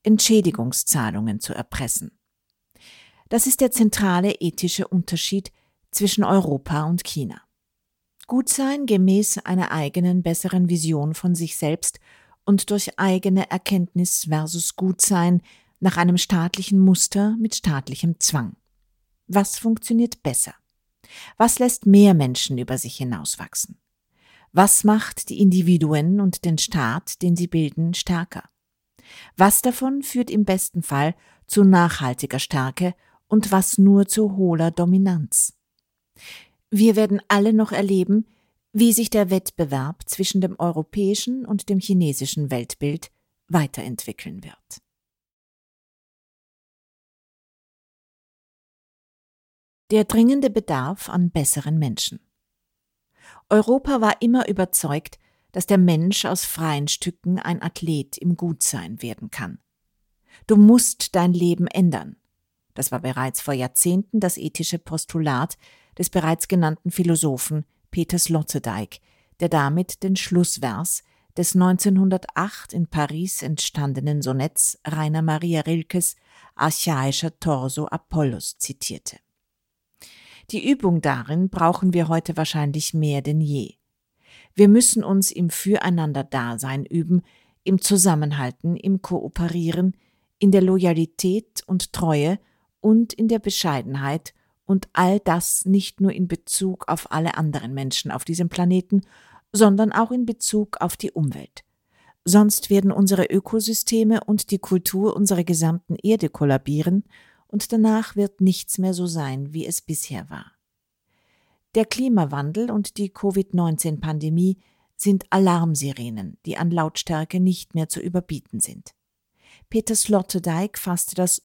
Entschädigungszahlungen zu erpressen. Das ist der zentrale ethische Unterschied zwischen Europa und China. Gutsein gemäß einer eigenen, besseren Vision von sich selbst und durch eigene Erkenntnis versus Gutsein nach einem staatlichen Muster mit staatlichem Zwang. Was funktioniert besser? Was lässt mehr Menschen über sich hinauswachsen? Was macht die Individuen und den Staat, den sie bilden, stärker? Was davon führt im besten Fall zu nachhaltiger Stärke und was nur zu hohler Dominanz? Wir werden alle noch erleben, wie sich der Wettbewerb zwischen dem europäischen und dem chinesischen Weltbild weiterentwickeln wird. Der dringende Bedarf an besseren Menschen. Europa war immer überzeugt, dass der Mensch aus freien Stücken ein Athlet im Gutsein werden kann. Du musst dein Leben ändern. Das war bereits vor Jahrzehnten das ethische Postulat des bereits genannten Philosophen Peter Sloterdijk, der damit den Schlussvers des 1908 in Paris entstandenen Sonetts Rainer Maria Rilkes Archaischer Torso Apollos zitierte. Die Übung darin brauchen wir heute wahrscheinlich mehr denn je. Wir müssen uns im Füreinander-Dasein üben, im Zusammenhalten, im Kooperieren, in der Loyalität und Treue und in der Bescheidenheit und all das nicht nur in Bezug auf alle anderen Menschen auf diesem Planeten, sondern auch in Bezug auf die Umwelt. Sonst werden unsere Ökosysteme und die Kultur unserer gesamten Erde kollabieren und danach wird nichts mehr so sein, wie es bisher war. Der Klimawandel und die Covid-19-Pandemie sind Alarmsirenen, die an Lautstärke nicht mehr zu überbieten sind. Peter Sloterdijk fasste das